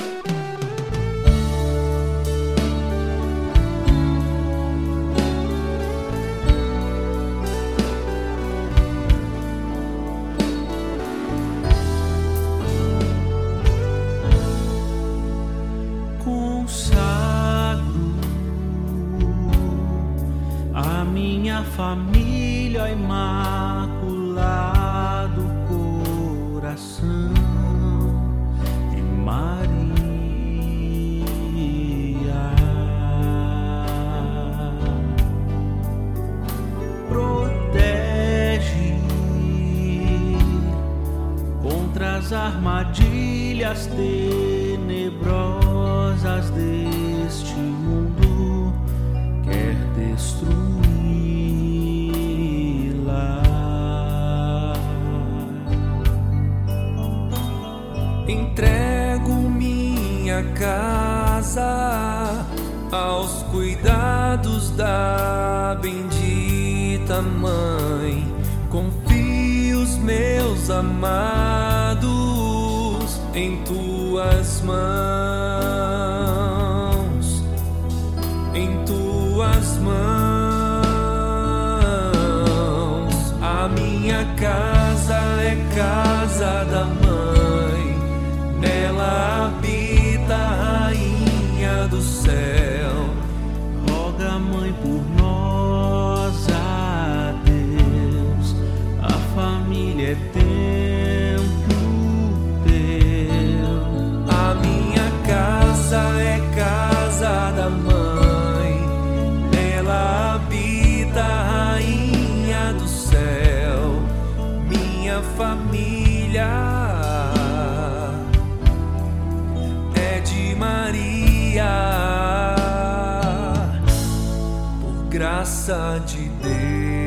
Minha família, imaculado coração de Maria, protege contra as armadilhas tenebrosas deste mundo, quer destruir. Entrego minha casa aos cuidados da bendita Mãe. Confio os meus amados em tuas mãos, em tuas mãos. A minha casa é casa da Mãe. Nela habita a Rainha do céu. Roga, Mãe, por nós a Deus. A família é templo teu. A minha casa é casa da Mãe. Nela habita a Rainha do céu. Minha família Maria, por graça de Deus.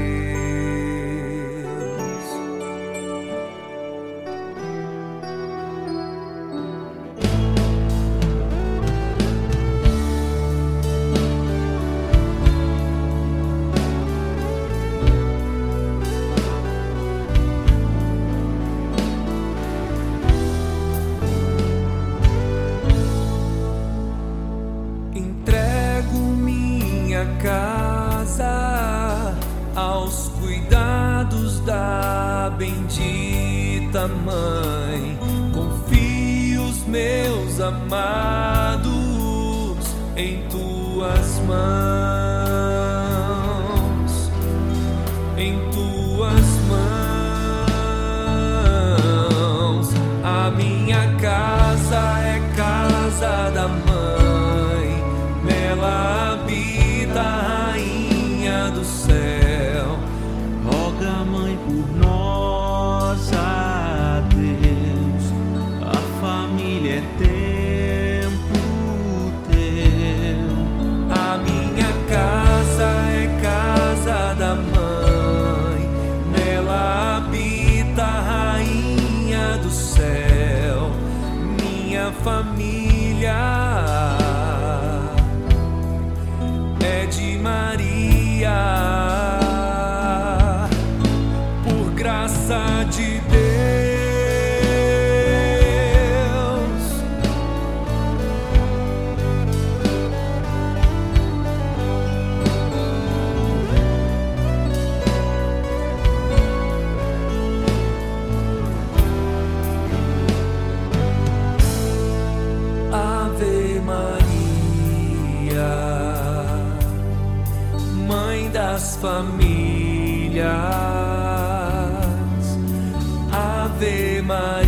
Casa aos cuidados da bendita Mãe. Confio os meus amados em tuas mãos, em tuas mãos. A minha casa é casa da Mãe. Nela habita a Rainha do céu. Roga, Mãe, por nós a Deus. A família é templo teu. A minha casa é casa da Mãe. Nela habita a Rainha do céu. Minha família de Maria, por graça de Deus. Ave Maria, Mãe das famílias. Ave Maria.